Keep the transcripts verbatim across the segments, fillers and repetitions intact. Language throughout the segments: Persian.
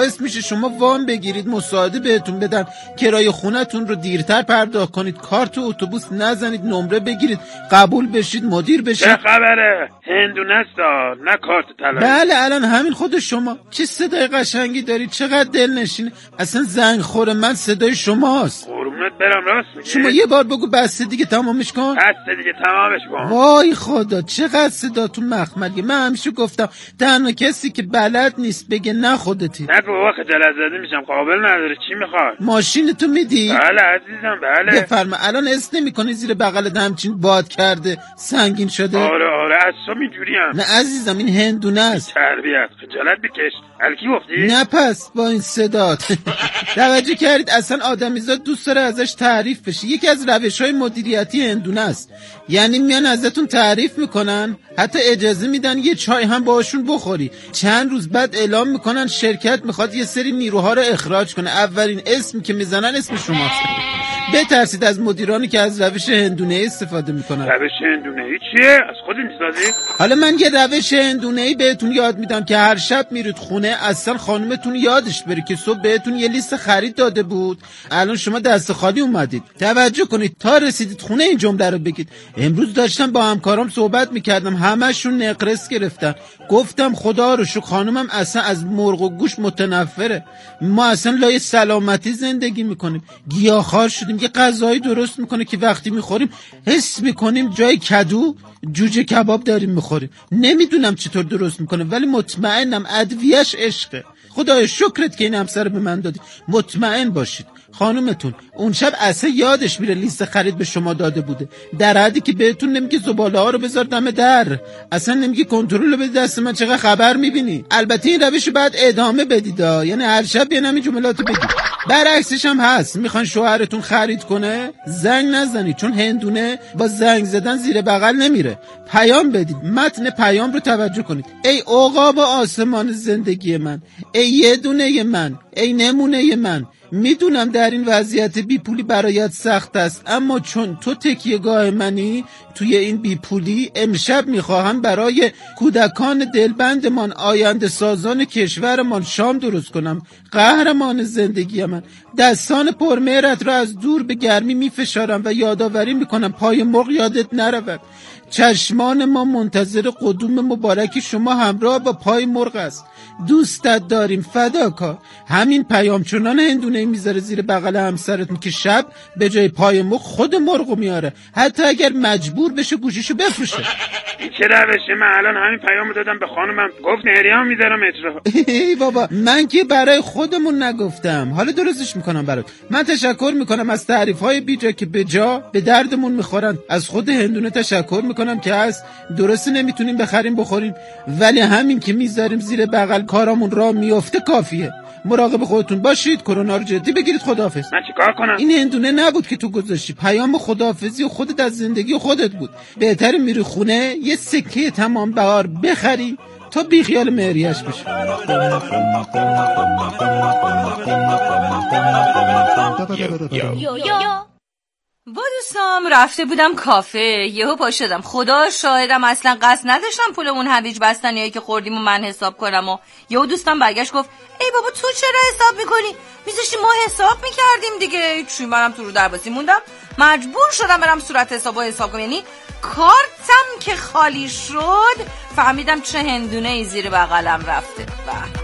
باعث میشه شما وام بگیرید، مساعده بهتون بدن، کرایه خونتون رو دیرتر پرداخت کنید، کارت اتوبوس نزنید، نمره بگیرید، قبول بشید، مدیر بشید. چه خبره؟ هندونستا نه کارت طلایی. بله الان همین خود شما. چه صدای قشنگی دارید، چقدر دلنشینه. اصلا زنگ خوره من صدای شماست. قربونت برم، راست میگی. شما یه بار بگو بسته دیگه تمامش کن. بسته دیگه تمامش کن. وای خدا چقدر صداتون مخملیه. من همیشه گفتم تنها کسی که بلد نیست بگه نه خودتی. نه بابا خجالت زده میشم، قابل نداره. چی میخواد؟ ماشینتو میدی؟ بله عزیزم بله. بفرما. الان اس نمی‌کنی زیر بغلت همچین باد کرده سنگین شده؟ آره آره از تو میجوریم. نه عزیزم این هندونه است. تربیت خجالت بکش. الکی گفتی؟ نه پس با این صدات. توجه کردید اصلا آدمیزاد دوست داره ازش تعریف بشه. یکی از روش‌های مدیریتی هندونه است. یعنی میان ازتون تعریف میکنن، حتی اجازه میدن یه چای هم باهاشون بخوری. چند روز بعد اعلام میکنن شرکت میخواد یه سری نیروها رو اخراج کنه. اولین اسمی که میزنن اسم شماست. بترسید از مدیرانی که از روش هندونه‌ای استفاده میکنن. روش هندونه‌ای چیه؟ از خود میسازی؟ حالا من یه روش هندونه‌ای بهتون یاد میدم که هر شب میرید خونه اصلا خانومتون یادش بره که صبح بهتون یه لیست خرید داده بود، الان شما دست خالی اومدید. توجه کنید تا رسیدید خونه این جمله رو بگید. امروز داشتم با همکارام صحبت میکردم، همشون نقرس گرفتن. گفتم خدا رو شکر خانومم اصلا از مرغ و گوشت متنفره. ما اصلا لای سلامتی زندگی میکنیم، گیاهخوار شدیم. یه غذایی درست میکنه که وقتی میخوریم حس میکنیم جای کدو جوجه کباب داریم میخوریم. نمیدونم چطور درست میکنه ولی مطمئنم ادویه‌اش عشقه. خدای شکرت که این همسر به من دادی. مطمئن باشید خانومتون اون شب اصلا یادش میره لیست خرید به شما داده بوده، در حدی که بهتون نمیگه زباله ها رو بذار دم در، اصلا نمیگه کنترل رو بده دست من چقدر خبر میبینی. البته این روش رو بعد ادامه بدید، یعنی هر شب یه نمی جملاتو بگید. برعکسش هم هست، میخوان شوهرتون خرید کنه زنگ نزنید، چون هندونه با زنگ زدن زیر بغل نمیره. پیام بدید. متن پیام رو توجه کنید. ای عقاب آسمان زندگی من، ای یه دونه من، ای نمونه من، میدونم در این وضعیت بیپولی برایت سخت است، اما چون تو تکیهگاه منی توی این بیپولی، امشب میخواهم برای کودکان دلبندمان، آینده سازان کشورمان شام درست کنم. قهرمان زندگی من، دستان پرمهرت را از دور به گرمی میفشارم و یادآوری میکنم پای مرغ یادت نرود. چشمان ما منتظر قدوم مبارک شما همراه با پای مرغ است. دوستت داریم فداکار. همین پیام چنان هندونه میذاره زیر بغل همسرتون که شب به جای پای مرغ خود مرغو میاره، حتی اگر مجبور بشه گوشیشو بفروشه. این چه روشه؟ من الان همین پیامو دادم به خانومم، گفت نهریه‌ام میذارم اجرا. ای بابا من که برای خودمون نگفتم، حالا درستش میکنم برات. من تشکر میکنم از تعریف‌های بیجا که به جا به دردمون میخورن. از خود هندونه تشکر میکنم که هست. درسته نمیتونیم بخریم بخوریم، ولی همین که میذاریم زیر بغل کارامون راه میفته کافیه. مراقب خودتون باشید، کرونا رو جدی بگیرید. خداحافظ. من چیکار کنم؟ این هندونه نبود که تو گذاشتی، پیام خداحافظی و خودت از زندگی خودت بود. بهتره میری خونه یه سکه تمام بهار بخری تا بی خیال مهریه‌اش بشی. یو یو با دوستام رفته بودم کافه، یهو پا شدم. خدا شاهدم اصلا قصد نداشتم پولمون هویج بستنیایی که خوردیم و من حساب کنم. و یهو دوستم برگشت گفت ای بابا تو چرا حساب میکنی؟ میذاشتی ما حساب میکردیم دیگه. چی؟ منم تو رو درباسی موندم، مجبور شدم برم صورت حسابو حساب کنم. یعنی کارتم که خالی شد فهمیدم چه هندونه ای زیر بغلم رفته. به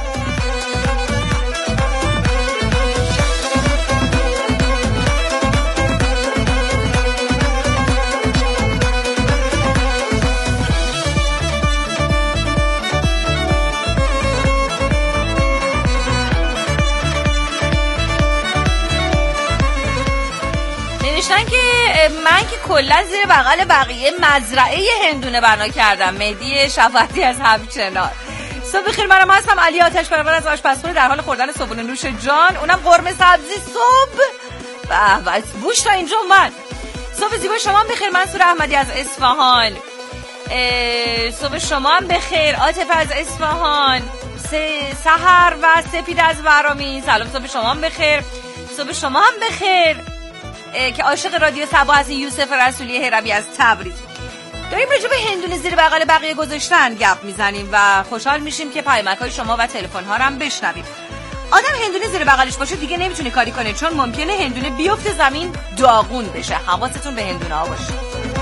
که من که کلا زیر بغل بقیه مزرعه هندونه بنا کردم. مهدی شفاعتی از همچنان. صبح بخیر، منم هستم علی آتش پرور از آشپزخونه در حال خوردن صبحونه نوش جان، اونم قرمه سبزی صبح. به به بوش تا اینجا من. صبح زیبا شما هم بخیر. منصور احمدی از اصفهان. صبح شما هم بخیر. عاطف از اصفهان. سحر و سپید از ورامین. سلام صبح شما هم بخیر. صبح شما هم بخیر که عاشق رادیو صبا هستین. یوسف رسولی هرمی از تبریز. داریم راجع به هندونه زیر بغل بقیه گذاشتن گپ میزنیم و خوشحال میشیم که پیامک‌های شما و تلفن‌ها رو هم بشنویم. آدم هندونه زیر بغلش باشه دیگه نمیتونه کاری کنه، چون ممکنه هندونه بیفته زمین داغون بشه. حواستون به هندونه ها باشه.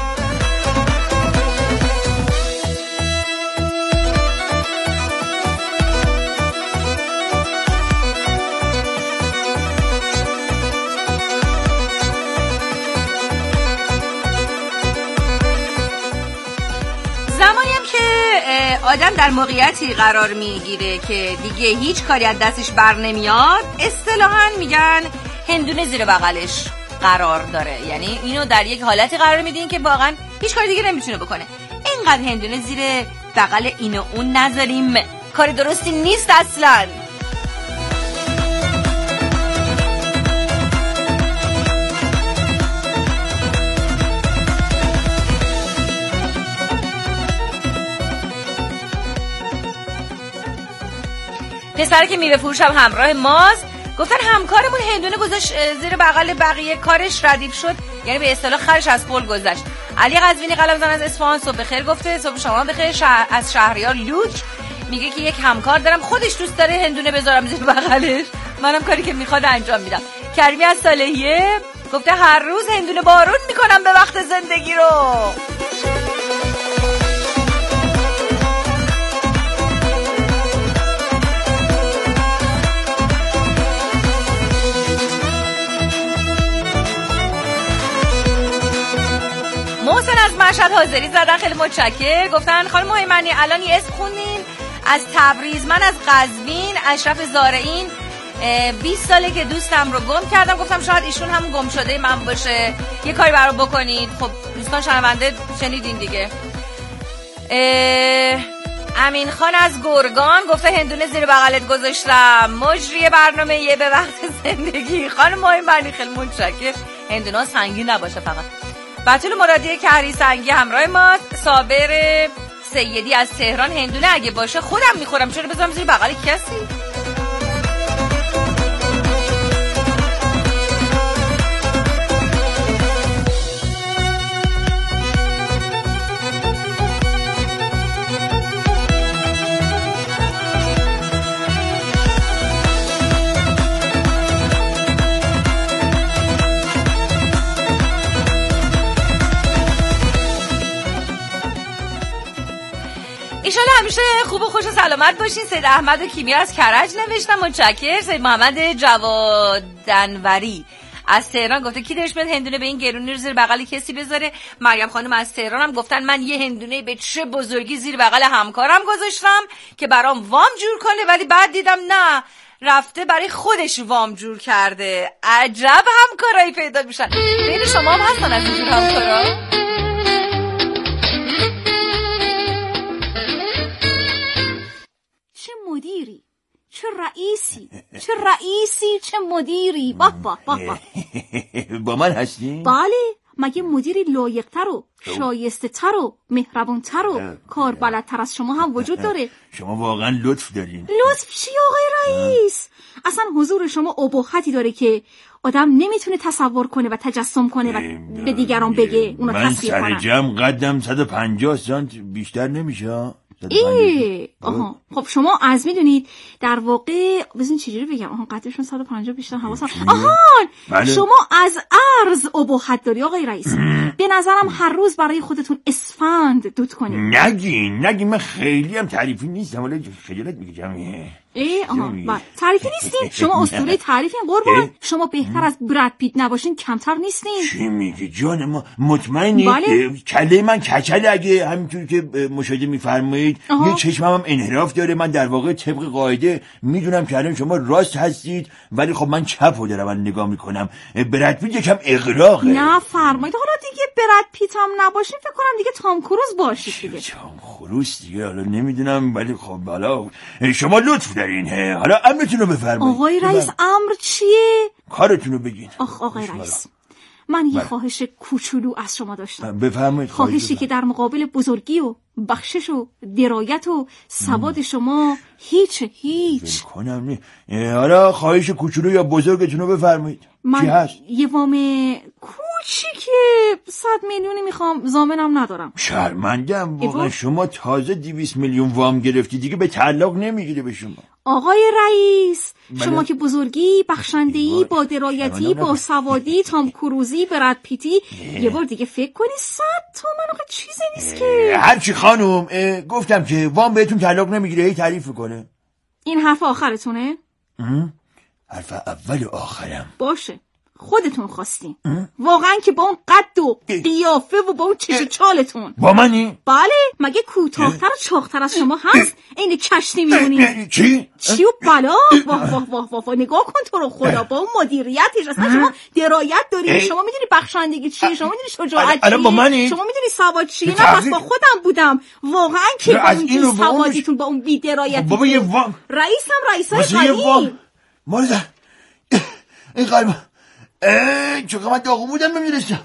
زمانیم که آدم در موقعیتی قرار میگیره که دیگه هیچ کاری از دستش بر نمیاد، اصطلاحاً میگن هندونه زیر بغلش قرار داره. یعنی اینو در یک حالتی قرار میدین که واقعا هیچ کاری دیگه نمیتونه بکنه. اینقدر هندونه زیر بغل اینو اون نذاریم، کار درستی نیست اصلاً. پسر که میوه فروش هم همراه ماست، گفتن همکارمون هندونه گذاشت زیر بغل بقیه، کارش ردیف شد، یعنی به اصطلاح خرش از پل گذشت. علی قزوینی قلمزن از اصفهان صبح بخیر گفته. صبح شما بخیر. شهر از شهریار لوچ میگه که یک همکار دارم خودش دوست داره هندونه بذارم زیر بغلش، منم کاری که میخواد انجام میدم. کریمی از صالحیه گفته هر روز هندونه بارون میکنم به وقت زندگی رو. محسن از مشهد حاضری زدن، خیلی متشکر. گفتن خانم مهیمنی الان یه اسم خوندین از تبریز، من از قزوین اشرف زارعین. بیست ساله که دوستم رو گم کردم، گفتم شاید ایشون هم گم شده من باشه، یه کاری برام بکنید. خب دوستان شنونده شنیدین دیگه. امین خان از گرگان گفته هندونه زیر بغلت گذاشتم، مجری برنامه یه به وقت زندگی. خانم مهیمنی خیلی متشکر. هندونه سنگین نباشه فقط. بطول مرادی کهری سنگی همراه ماست. صابر سیدی از تهران هندونه اگه باشه خودم میخورم، چرا بذارم زیر بغل کسی؟ ایشالا همیشه خوب و خوش و سلامت باشین. سید احمد و کیمیا از کرج نوشتم، متشکر. سید محمد جوادنوری از تهران گفته کی دلش میاد هندونه به این گرونی رو زیر بغل کسی بذاره. مریم خانم از تهران هم گفتن من یه هندونه به چه بزرگی زیر بغل همکارم گذاشتم که برام وام جور کنه، ولی بعد دیدم نه، رفته برای خودش وام جور کرده. عجب همکارایی پیدا میشن. بین شما هم هستن از اینجور همکارا؟ چه مدیری، چه رئیسی، چه رئیسی، چه مدیری. با با با با با من هستی؟ بله، مگه مدیری لایق‌تر و شایسته‌تر و مهربان‌تر و کاربلدتر از شما هم وجود داره؟ شما واقعا لطف دارین. لطف چی آقای رئیس؟ اصلا حضور شما ابهتی داره که آدم نمیتونه تصور کنه و تجسم کنه و به دیگران بگه اونو تصویر کنه. من سر جمع قدم صد و پنجاه سانت بیشتر نمیشه. ای آها، خب شما از میدونید در واقع بزنین چجوری بگم، آها قدرشون صد و پنجاه بیشتر حواسم. آها بله. شما از عرض ابهت داری آقای رئیس. به نظرم هر روز برای خودتون اسفند دود کنید. نگین نگین، من خیلی هم تعریفی نیستم، ولی خجالت میکشم. ای آها بله، تعریفی نیستین. شما اسطوره تعریفین قربان. شما بهتر از براد پیت نباشین کمتر نیستین. چی میگی جان ما؟ مطمئنی؟ بله. کله من کچله اگه همینطور که مشاهده میفرمایید یه چشمم هم انحراف داره. من در واقع طبق قاعده میدونم که الان شما راست هستید، ولی خب من چپو دارم من نگاه میکنم. براد پیت یکم اغراقه. نه فرمایید. حالا دیگه براد پیت هم نباشین فکر کنم دیگه تام کروز باشید دیگه. تام کروز دیگه حالا نمیدونم، ولی خب حالا شما لطف دارین. حالا امرتون رو بفرمایید. آقای رئیس امر چیه؟ کارتون رو بگین. آخ آقای رئیس، من یه خواهش کوچولو از شما داشتم. بفرمایید. خواهشی که در مقابل بزرگی و بخشش و درایت و سواد شما هیچ هیچ کنم نه. حالا خواهش کوچولو یا بزرگتون رو بفرمایید. من یه وام کوچولو کوچیکه، صد میلیونی میخوام، ضامنم ندارم. شرمندم واقعا، شما تازه دویست میلیون وام گرفتی دیگه به تعلق نمیگیره به شما. آقای رئیس، شما که بزرگی، بخشنده‌ای، با درایتی، با سوادی، تام کروزی، براد پیتی، یه بار دیگه فکر کنی صد تومن آقا چیزی نیست که. هرچی خانم، گفتم که وام بهتون تعلق نمیگیره، هی تعریف میکنه. این حرف آخرتونه؟ حرف اول و آخرم. باشه، خودتون خواستین. واقعا که با اون قد و قیافه و با اون چش و چالتون. با منی؟ بله، مگه کوتاه‌تر و چاق‌تر از شما هست؟ این کشتی میمونی. چی؟ چی و بلا؟ واه واه واه واه واه، نگاه کن تو رو خدا، با اون مدیریتش اصلا شما درایت داری. شما میدونی بخشندگی چیه، شما میدونی شجاعت چیه، با منی؟ شما میدونی سواد چیه. نه بس با خودم بودم واقعا که با اون سوادیتون، با اون بی‌درایتیتون. بابا یه وام، رئیسم رئیسای قدیم. مارزا این قلب اه چقدر من داغون بودم نمیدونستم.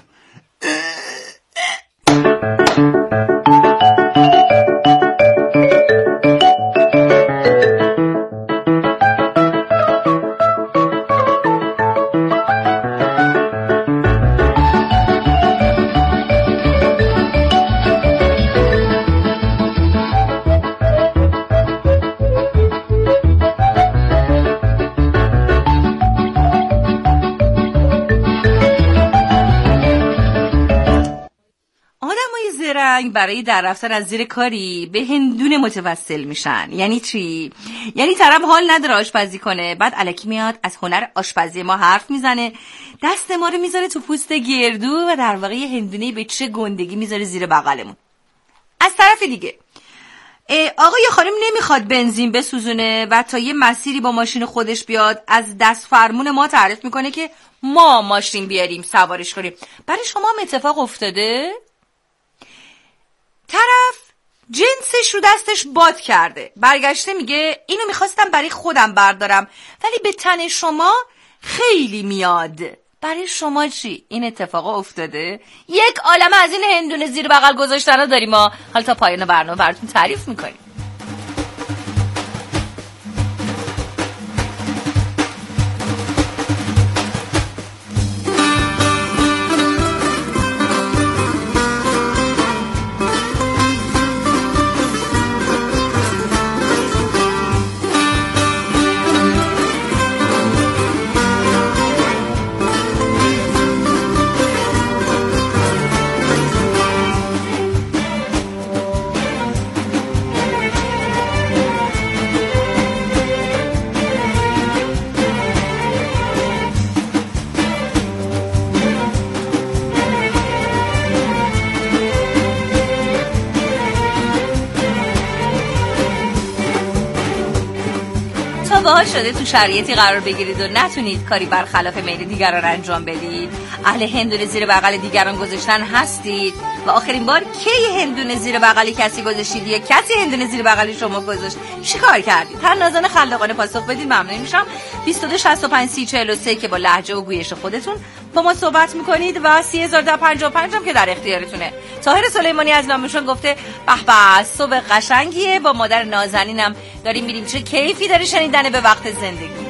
برای در رفتن از زیر کاری به هندونه متوسل میشن. یعنی چی؟ یعنی طرف حال نداره آشپزی کنه، بعد الکی میاد از هنر آشپزی ما حرف میزنه، دست ما رو میذاره تو پوست گردو و در واقع هندونه به چه گندگی میذاره زیر بغلمون. از طرف دیگه آقا یا خانم نمیخواد بنزین بسوزونه و تا یه مسیری با ماشین خودش بیاد از دست فرمون ما تعریف میکنه که ما ماشین بیاریم سوارش کنیم. برای شما هم اتفاق افتاده؟ طرف جنسش رو دستش باد کرده، برگشته میگه اینو میخواستم برای خودم بردارم ولی به تن شما خیلی میاد. برای شما چی؟ این اتفاق افتاده؟ یک عالمه از این هندونه زیر بغل گذاشتن رو داریم ما. حالا تا پایان برنامه براتون تعریف میکنیم. باهاش شده تو شرایطی قرار بگیرید و نتونید کاری برخلاف میل دیگران انجام بدید، اهل هندونه زیر بغل دیگران گذاشتن هستید و آخرین بار کی هندونه زیر بغل کسی گذاشتید یا کسی هندونه زیر بغل شما گذاشت؟ چیکار کردید؟ هر نازن خلاقانه پاسخ بدید ممنون میشم. بیست و دو شصت و پنج سی چهل و سه که با لهجه و گویش خودتون با ما صحبت میکنید و سی هزار و پنجاه و پنج هم که در اختیارتونه. طاهر سلیمانی از لامشون گفته به به صبح قشنگیه، با مادر نازنینم داریم میریم، چه کیفی داره شنیدن به وقت زندگی.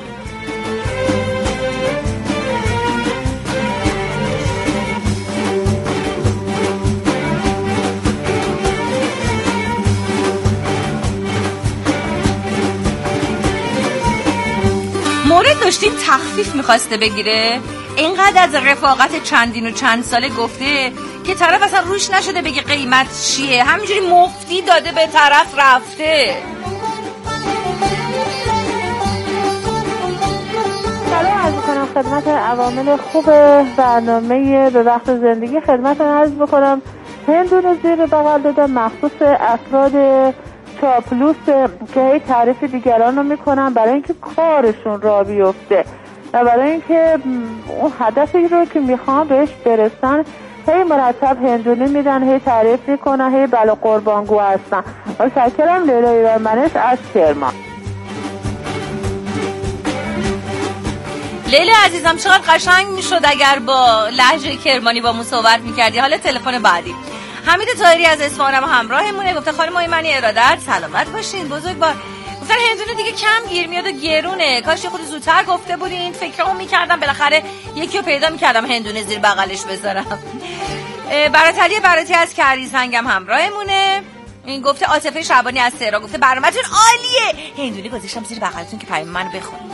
مورد داشتیم تخفیف میخواسته بگیره، اینقدر از رفاقت چندین و چند ساله گفته که طرف اصلا روش نشده بگه قیمت چیه، همینجوری مفتی داده به طرف رفته. سلام عرض میکنم خدمت عوامل خوب برنامه به وقت زندگی. خدمتتون عرض بکنم هندونه زیر بغل دادم مخصوص افراد چاپلوس که هی تعریف دیگران رو میکنن برای اینکه کارشون را بیفته و برای اینکه اون هدفی رو که میخوان بهش برسن هی مرتب هندونه میدن، هی تعریف میکنن، هی بلا قربانگو هستن. متشکرم. لیلا ایرانمنش از کرمان. لیلا عزیزم چقدر قشنگ میشد اگر با لهجه کرمانی با مون صحبت میکردی. حالا تلفن بعدی. حمید طاهری از اصفهان هم همراهمونه، گفته خانم ایمنی ارادت سلامت باشین بزرگوار. گفتن هندونه دیگه کم گیر میاد و گرونه. کاش یه خود زودتر گفته بودین، فکرامو میکردم بالاخره یکی رو پیدا میکردم هندونه زیر بغلش بذارم. براتلی براتی از کریزهنگم همراهمونه. این گفته عاطفه شعبانی از تهران گفته برنامه‌تون عالیه، هندونه گذاشتم زیر بغلتون که پیام منو بخونید.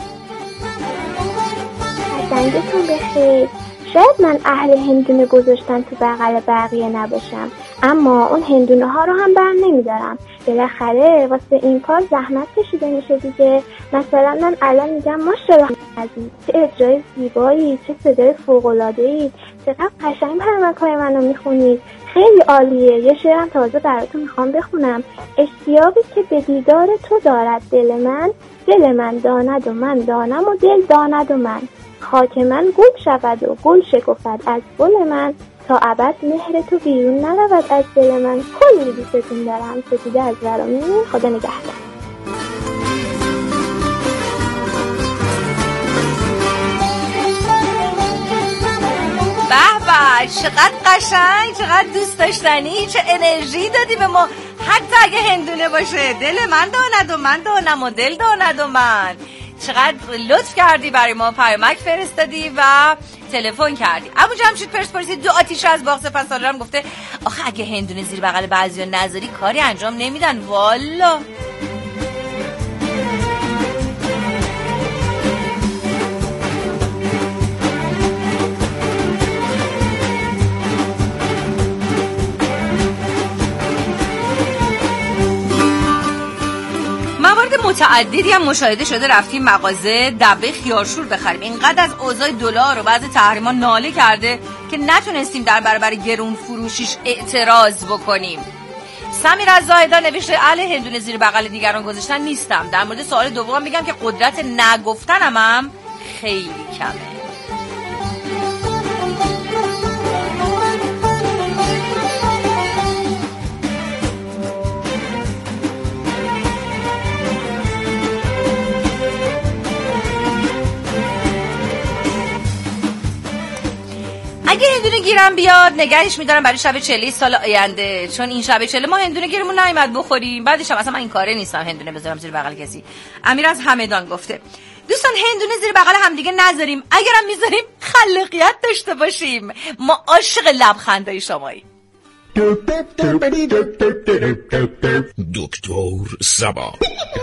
زنگتون بخیر. شاید من اهل هندونه گذاشتن تو بغل بقیه نباشم، اما اون هندونه ها رو هم بر نمیدارم. بالاخره واسه این کار زحمت کشیده میشه دیگه. مثلا من الان میگم ماشاءالله عزیز، چه اجرای زیبایی، چه صدای فوق‌العاده‌ای، چقدر قشنگ پیامک‌های منو میخونید، خیلی عالیه. یه شعرم تازه براتون میخوام بخونم. اشتیاقی که به دیدار تو دارد دل من، دل من داند و من دانم و دل داند و من. خاک من گل شود و گل شکفد از گل من، تا ابد مهر تو بیرون نرود از دل من. کلی دوستتون دارم. ستیده از ورامین. خدا نگهدار. به به، چقدر قشنگ، چقدر دوست داشتنی، چه انرژی دادی به ما. حتی اگه هندونه باشه دل من داند و من دانم و دل داند و من. چقدر لطف کردی برای ما، پیامک فرستادی و تلفن کردی. ابو جمشید پرسپولیس دو آتیش از باغ سپهسالارم گفته آخه اگه هندونه زیر بغل بعضیا نذاری کاری انجام نمیدن والا. متعددی هم مشاهده شده رفتیم مغازه دبه خیارشور بخریم، اینقدر از اوضاع دلار و بعضی تحریما ناله کرده که نتونستیم در برابر گرون فروشیش اعتراض بکنیم. سمیر از زاهدان نوشته اهل هندونه زیر بغل دیگران گذاشتن نیستم. در مورد سوال دوم میگم که قدرت نگفتنم هم خیلی کمه. اگه هندونه گیرم بیاد نگهش میدارم برای شب چله سال آینده، چون این شب چله ما هندونه گیرمون نیومد بخوریم. بعدش هم اصلا من این کاره نیستم هندونه بذارم زیر بغل کسی. امیر از همدان گفته دوستان هندونه زیر بغل همدیگه نذاریم، اگرم میذاریم خلاقیت داشته باشیم. ما عاشق لبخندای شماییم. دکتر سبا.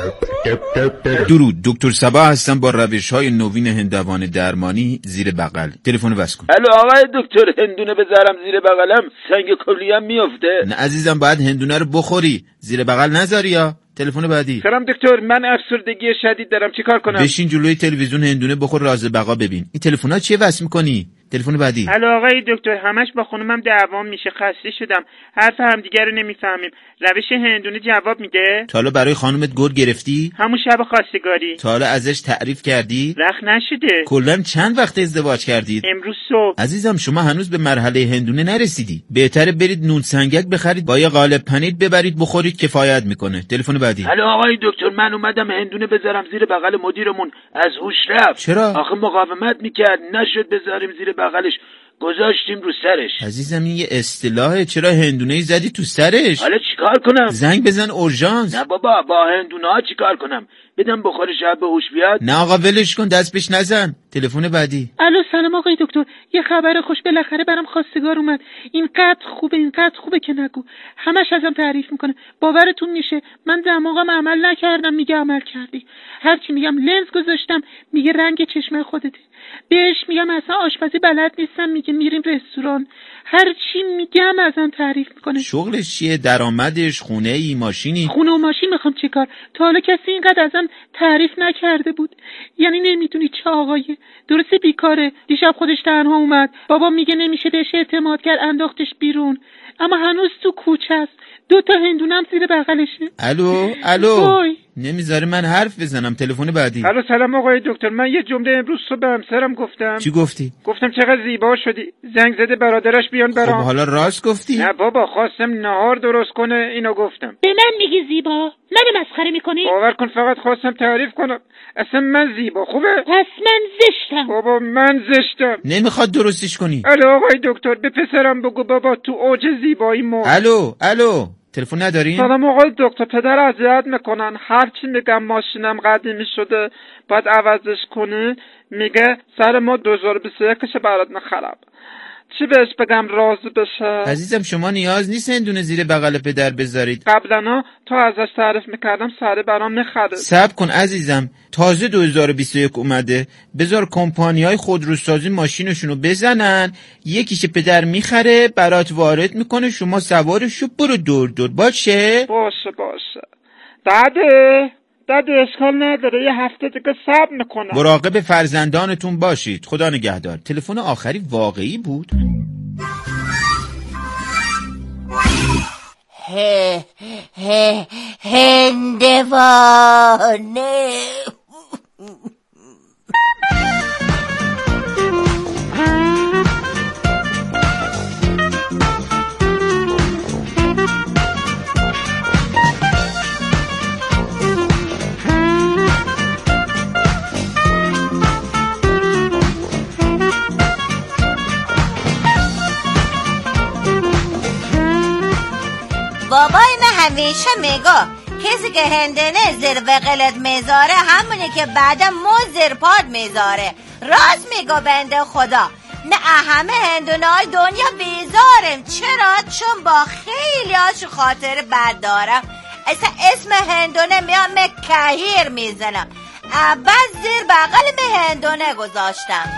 درود، دکتر سبا هستم با روش‌های نوین هندوانه درمانی زیر بغل. تلفن بس کن. الو آقای دکتر، هندونه بذارم زیر بغلم سنگ کلیم میفته؟ نه عزیزم، باید هندونه رو بخوری، زیر بغل نذاری. یا تلفن بعدی. سلام دکتر، من افسردگی شدید دارم، چیکار کنم؟ بشین جلوی تلویزیون هندونه بخور، راز بقا ببین. این تلفن‌ها چیه وصل می‌کنی؟ تلفن بعدی. الو آقای دکتر، همش با خانومم دعوام میشه، خسته شدم، حرف همدیگه رو نمیفهمیم. روش هندونه جواب میده؟ تا حالا برای خانومت گل گرفتی؟ همون شب خواستگاری. تا حالا ازش تعریف کردی؟ وقت نشده. کلاً چند وقت ازدواج کردید؟ امروز صبح. عزیزم شما هنوز به مرحله هندونه نرسیدی. بهتره برید نون سنگک بخرید، با یه قالب پنیر ببرید بخورید، کفایت میکنه. تلفن بعدی. الو آقای دکتر، من اومدم هندونه بذارم زیر بغل مدیرمون، از هوش رفت. چرا؟ آخه مقاومت میکرد، نشد بذاریم زیر بغلش، گذاشتیم رو سرش. عزیزم این یه اصطلاحه، چرا هندونه‌ای زدی تو سرش؟ حالا چیکار کنم؟ زنگ بزن اورژانس. نه بابا، با هندونه‌ها چیکار کنم؟ بدم بخوره شب به هوش بیاد؟ نه آقا ولش کن، دست پیش نزن. تلفن بعدی. الو سلام آقای دکتر، یه خبر خوش بالاخره برام خواستگار اومد. اینقدر خوبه اینقدر خوبه که نگو، همش ازم تعریف میکنه. باورتون میشه من دماغم عمل نکردم میگه عمل کردی. هرچی میگم لنز گذاشتم میگه رنگ چشم خودته. بهش میگم اصلا آشپزی بلد نیستم میگه میریم رستوران. هرچی میگم ازم تعریف میکنه. شغلش چیه؟ درآمدش؟ خونه ای؟ ماشینی؟ خونه و ماشین میخوام چیکار؟ تا حالا کسی اینقدر ازم تعریف نکرده بود. یعنی نمیدونی چه آقایه، درسته بیکاره، دیشب خودش تنها اومد، بابا میگه نمیشه بهش اعتماد کرد انداختش بیرون، اما هنوز تو کوچه است، دو تا هندونم زیر بغلشه. الو الو بای. نمیذاره من حرف بزنم. تلفن بعدی. الو سلام آقای دکتر، من یه جمله امروز صبح به همسرم گفتم. چی گفتی؟ گفتم چقدر زیبا شدی، زنگ زده برادرش بیان برام. خب حالا راست گفتی؟ نه بابا، خواستم نهار درست کنه اینو گفتم. به من میگی زیبا؟ منو مسخره میکنی؟ باور کن فقط خواستم تعریف کنم، اصلا من زیبا خوبه؟ پس من زشتم. بابا من زشتم. نمیخواد درستش کنی. الو آقای دکتر، به پسرم بگو بابا تو اوج زیبایی ما. الو الو تلفن ندارین؟ سلام آقای دکتر، پدر اذیت میکنن، هر چی میگم ماشینم قدیمی شده باید عوضش کنی، میگه سر ما دو هزار و بیست و یک برات نخرم. چی بهش بگم راضی بشه؟ عزیزم شما نیاز نیست هندونه زیر بغل پدر بذارید. قبلا تا ازش تعریف میکردم سری برام نخرید. صبر کن عزیزم، تازه دو هزار و بیست و یک اومده، بذار کمپانی‌های خودروسازی ماشینشونو بزنن، یکیش پدر میخره برات وارد میکنه، شما سوارشو برو دور دور. باشه باشه باشه داده داده اشکال نداره، یه هفته دیگه صبر میکنم. مراقب فرزندانتون باشید. خدا نگهدار. تلفن آخری واقعی بود؟ هه هه هندوانه. بابای من همیشه میگه کسی که هندونه زیر بغلت میذاره همونه که بعدا مو زیر پاد میذاره. راست میگه بنده خدا. نه همه هندونه های دنیا بیزارم. چرا؟ چون با خیلی هاشو خاطر بد دارم. اصلا اسم هندونه میام مکهیر میزنم، بعد زیر بغل می هندونه گذاشتم.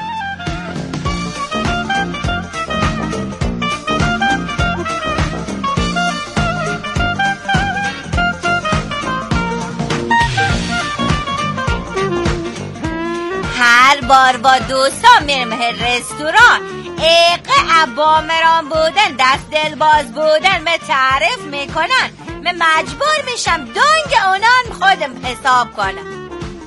هر بار با دوستان میرم رستوران، ایقه ابامران بودن، دست دل باز بودن می تعریف میکنن، من مجبور میشم دنگ اونان خودم حساب کنم.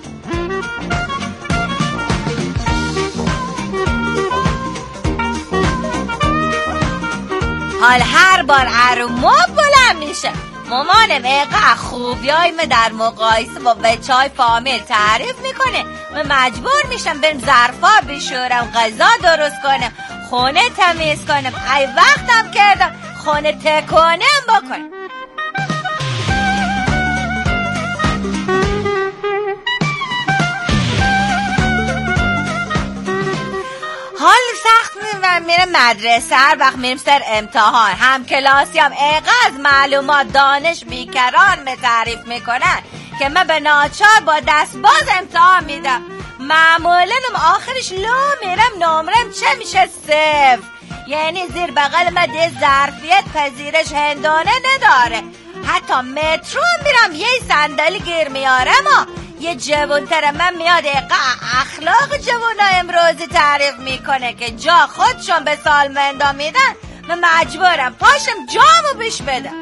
حال هر بار عرومو بلند میشه، مامانم ایقه خوبیاییم در مقایسه با بچهای فامیل تعریف میکنه، من مجبور میشم برم ظرفا بشورم، غذا درست کنم، خونه تمیز کنم، ای وقتم کردم خونه تکونم بکنم. حال سخت میرم مدرسه، هر وقت میرم سر امتحان، هم کلاسی هم ایقه معلومات دانش بیکران می تعریف میکنن که من به ناچار با دست باز امتحان میدم. معمولا آخرش لو میرم نمرم چه میشه؟ صفر. یعنی زیر بغل من ده ظرفیت پذیرش هندانه نداره. حتی مترو میرم یه صندلی گیر میارم و یه جوانتر من میاد اخلاق جوانا امروزی تعریف میکنه که جا خودشون به سالمندا میدن، من مجبورم پاشم جامو بیش بدم.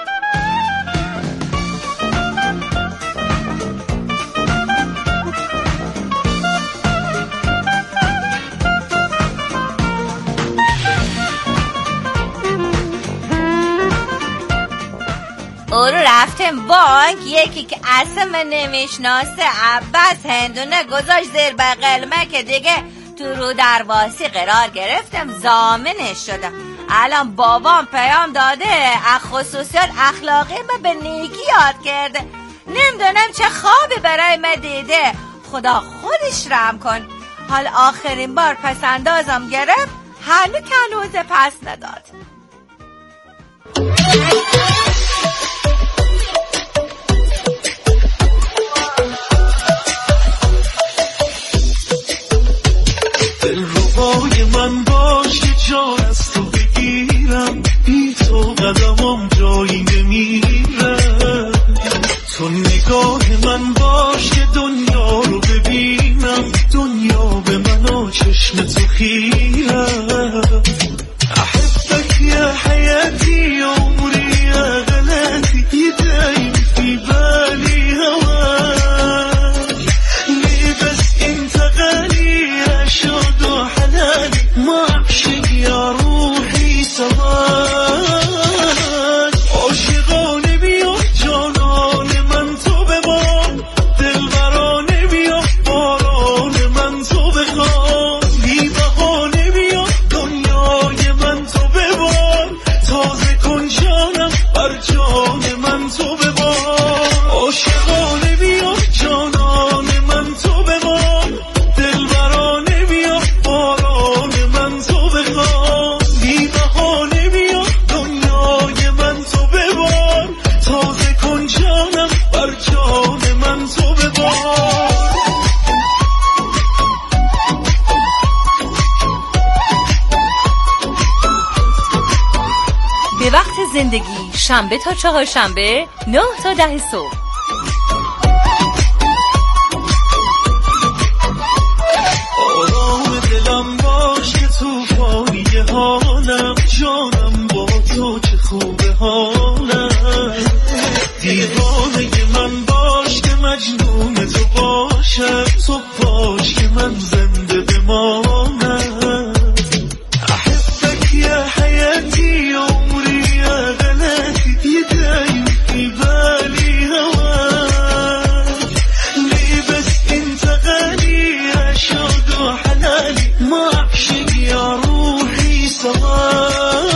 او رو رفتم بانک، یکی که اصلا من نمیشناسه عباس هندونه گذاشت زیر بغل من که دیگه تو رو درواسی قرار گرفتم، ضامنش شدم. الان بابام پیام داده از خصوصیات اخلاقی من به نیکی یاد کرده. نمیدونم چه خوابی برای من دیده، خدا خودش رحم کن. حال آخرین بار پس اندازم گرفت، هنو کلوزه پس نداد. دلربای من باش که جان از تو بگیرم، بی تو قدمم جایی نمیره. تو نگاه من باش که دنیا رو ببینم، دنیا به من و چشم تو خیره. احبك يا حياتي عمري يا غلاتي، يدايم في بالي هواك، ليه بس انت غالي يا شوق وحلالي، ما زندگی شنبه تا چهارشنبه نه تا ده صبح. آرام دلم باش که توفانی حالم، جانم با تو چه خوبه حالم، دیوانه من باش که مجنون تو باشم، تو باش که من زنده بمانم. احبك يا حياتي عمري يا غلاتي، دايم في بالي هواك، ليه بس انت غالي يا شوق وحلالي، ما اعشق يا روحي سواك.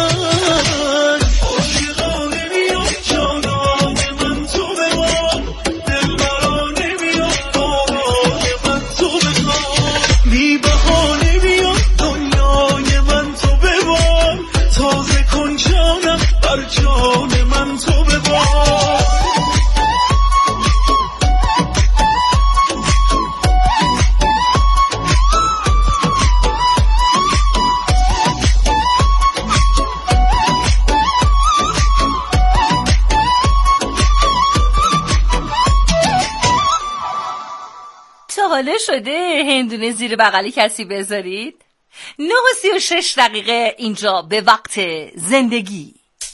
حالا شده هندونه زیر بغلی کسی بذارید؟ نه و سی و شش دقیقه اینجا به وقت زندگی.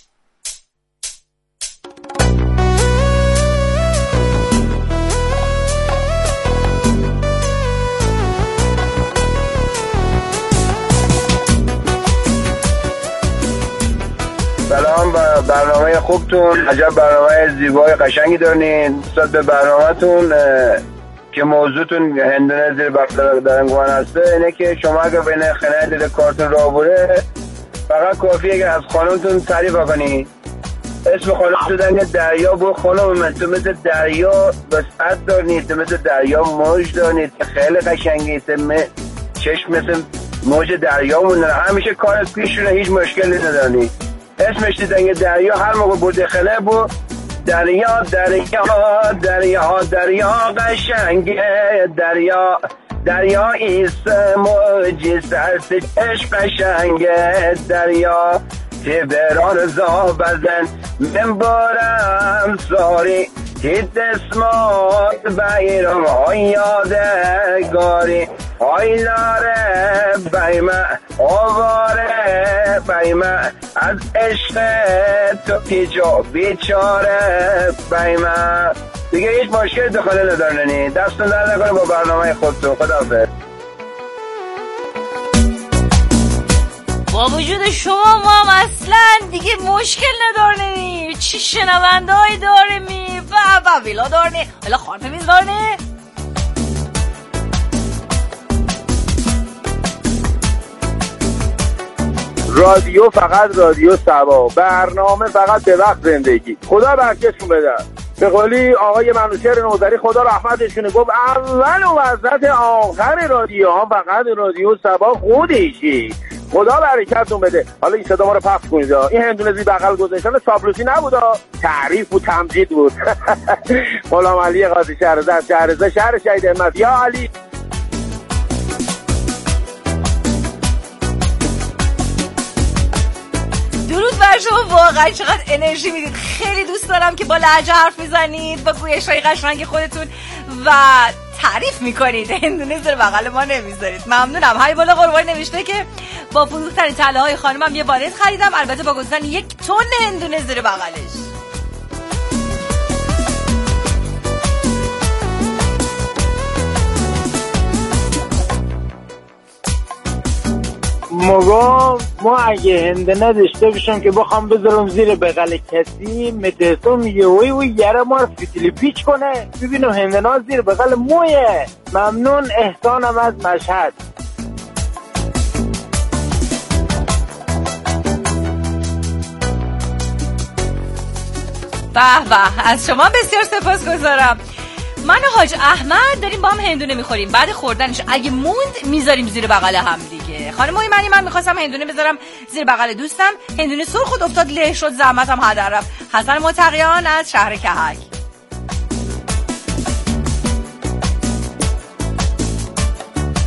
سلام و برنامه خوبتون، عجب برنامه زیبای قشنگی دارین. استاد به برنامه‌تون که موضوعتون هندونه زیر بغل درنگوان هسته، اینه که شما اگر بین خنه دل کارتون را بوره، فقط کافیه اگر از خانمتون تعریف کنی، اسم خانمتون دنگ دریا بود. خانم من تو مثل دریا وسعت دارید، تو مثل دریا موج دارید که خیلی قشنگی، چشم مثل موج دریا موندن، همیشه کارت پیشونه، هیچ مشکلی نداری. اسمش دنگ دریا، هر موقع بوده خنه بود دریا دریا دریا دریا قشنگه، دریا دریا ایست موجی سرس عشق قشنگه، دریا تبران زا بزن من بارم ساری، هیت اسمات بیرم های یادگاری، های لاره بیمه آواره بیمه، از عشق تو پیجا بیچاره بیمه. دیگه هیچ مشکل دخله ندارنی. دستون در نکنه با برنامه خودتون. خداحافظ. با وجود شما ما هم اصلا دیگه مشکل ندارنی. چی شنونده های داره می و و ویلا دارنی، ویلا خانفه میز دارنی. رادیو فقط رادیو سبا، برنامه فقط به وقت زندگی. خدا برکتشون بده. به قولی آقای منوچهر نوذری خدا رحمتشونه گفت اول و وسط آخر رادیو ها فقط رادیو سبا خودشی. خدا برکتتون بده. حالا این صدا ما رو پخش کنید. این هندونه زیر بغل گذاشتن چاپلوسی نبود، تعریف و تمجید بود. غلام علی قاضی شهرزاد، شهرزاد شهر شهید همت. یا علی. درود بر شما، واقعا چقدر انرژی میدید. خیلی دوست دارم که با لهجه حرف میزنید، با گویش‌های قشنگ خودتون و تعریف میکنید. هندونه زیر بغل ما نمیذارید. ممنونم. های بالا قربانی نوشته که با فروختن تله های خانمم یه وارد خریدم، البته با گذاشتن یک تن هندونه زیر بغلش. مگم ما اگه هندونه داشته باشم که بخوام بذارم زیر بغل کسی، متاسم میگه وی وی یاره ما رو فتیلی پیچ کنه. ببینم هندونه زیر بغل مویه. ممنون. احسانم از مشهد. به به، از شما بسیار سپاسگزارم. من و حاج احمد داریم با هم هندونه میخوریم. بعد خوردنش اگه موند میذاریم زیر بغل هم دیگه. خانم ایمنی، من میخواستم هندونه بذارم زیر بغل دوستم، هندونه سر خود افتاد له شد، زحمتم هدر رفت. حسن متقیان از شهر کهک.